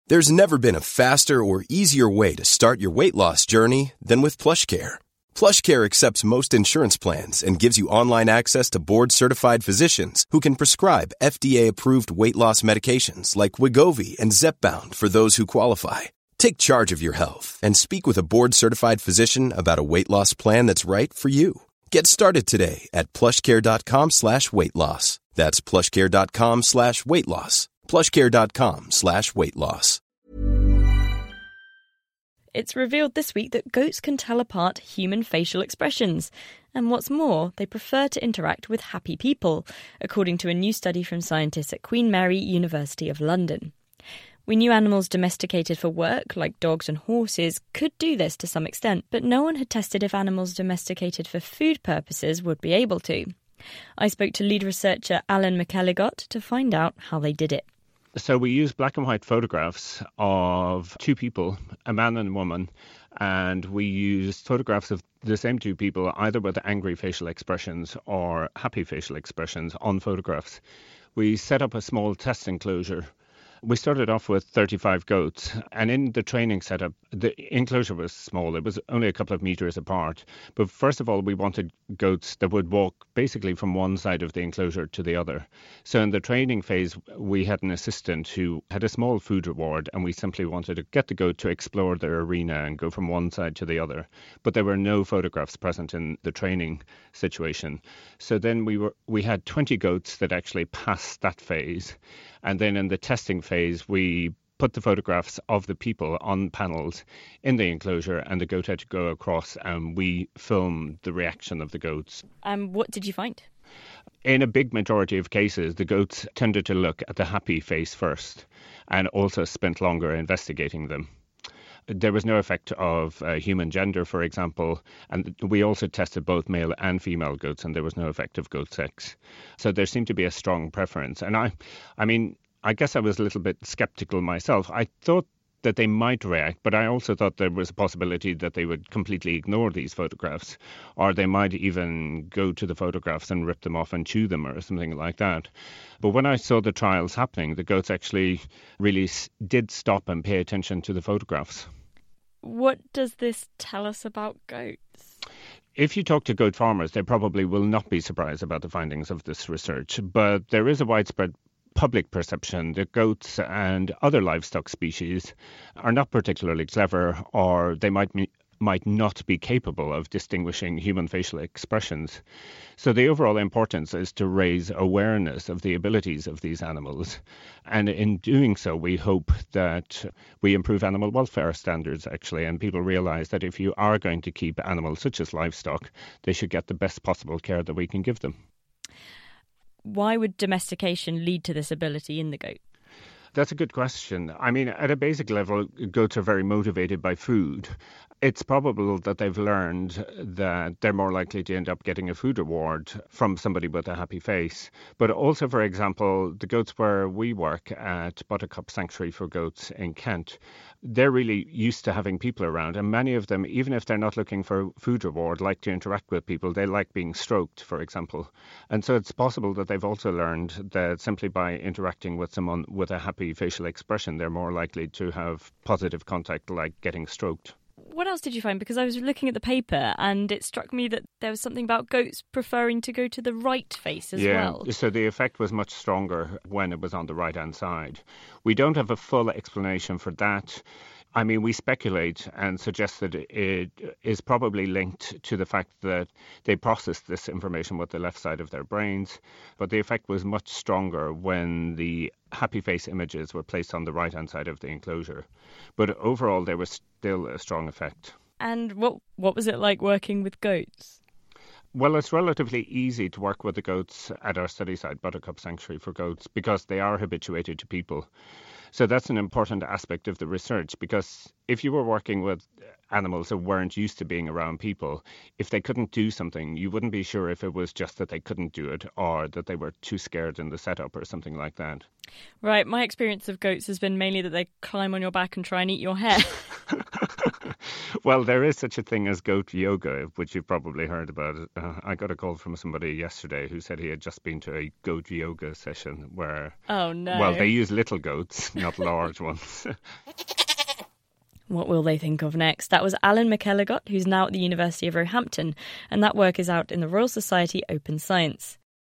There's never been a faster or easier way to start your weight loss journey than with PlushCare. PlushCare accepts most insurance plans and gives you online access to board-certified physicians who can prescribe FDA-approved weight loss medications like Wegovy and Zepbound for those who qualify. Take charge of your health and speak with a board-certified physician about a weight loss plan that's right for you. Get started today at plushcare.com/weight loss. That's plushcare.com/weight loss. plushcare.com/weight loss. It's revealed this week that goats can tell apart human facial expressions. And what's more, they prefer to interact with happy people, according to a new study from scientists at Queen Mary University of London. We knew animals domesticated for work, like dogs and horses, could do this to some extent, but no one had tested if animals domesticated for food purposes would be able to. I spoke to lead researcher Alan McElligott to find out how they did it. So we used black and white photographs of two people, a man and a woman, and we used photographs of the same two people, either with angry facial expressions or happy facial expressions on photographs. We set up a small test enclosure. We started off with 35 goats, and in the training setup, the enclosure was small. It was only a couple of meters apart. But first of all, we wanted goats that would walk basically from one side of the enclosure to the other. So in the training phase, we had an assistant who had a small food reward, and we simply wanted to get the goat to explore their arena and go from one side to the other. But there were no photographs present in the training situation. So then we had 20 goats that actually passed that phase. And then in the testing phase, we put the photographs of the people on panels in the enclosure, and the goat had to go across, and we filmed the reaction of the goats. What did you find? In a big majority of cases, the goats tended to look at the happy face first and also spent longer investigating them. There was no effect of human gender, for example, and we also tested both male and female goats, and there was no effect of goat sex. So there seemed to be a strong preference. And I guess I was a little bit skeptical myself. I thought that they might react, but I also thought there was a possibility that they would completely ignore these photographs, or they might even go to the photographs and rip them off and chew them or something like that. But when I saw the trials happening, the goats actually really did stop and pay attention to the photographs. What does this tell us about goats? If you talk to goat farmers, they probably will not be surprised about the findings of this research, but there is a widespread public perception that goats and other livestock species are not particularly clever, or they might not be capable of distinguishing human facial expressions. So the overall importance is to raise awareness of the abilities of these animals. And in doing so, we hope that we improve animal welfare standards, actually, and people realize that if you are going to keep animals such as livestock, they should get the best possible care that we can give them. Why would domestication lead to this ability in the goat? That's a good question. I mean, at a basic level, goats are very motivated by food. It's probable that they've learned that they're more likely to end up getting a food reward from somebody with a happy face. But also, for example, the goats where we work at Buttercup Sanctuary for Goats in Kent, they're really used to having people around. And many of them, even if they're not looking for a food reward, like to interact with people. They like being stroked, for example. And so it's possible that they've also learned that simply by interacting with someone with a happy facial expression, they're more likely to have positive contact, like getting stroked. What else did you find? Because I was looking at the paper and it struck me that there was something about goats preferring to go to the right face as well. Yeah, so the effect was much stronger when it was on the right-hand side. We don't have a full explanation for that. I mean, we speculate and suggest that it is probably linked to the fact that they processed this information with the left side of their brains, but the effect was much stronger when the happy face images were placed on the right-hand side of the enclosure. But overall, there was still a strong effect. And what was it like working with goats? Well, it's relatively easy to work with the goats at our study site, Buttercup Sanctuary for Goats, because they are habituated to people. So that's an important aspect of the research, because if you were working with animals that weren't used to being around people, if they couldn't do something, you wouldn't be sure if it was just that they couldn't do it or that they were too scared in the setup or something like that. Right. My experience of goats has been mainly that they climb on your back and try and eat your hair. Well, there is such a thing as goat yoga, which you've probably heard about. I got a call from somebody yesterday who said he had just been to a goat yoga session where, Oh no. well, they use little goats, not large ones. What will they think of next? That was Alan McElligott, who's now at the University of Roehampton, and that work is out in the Royal Society Open Science.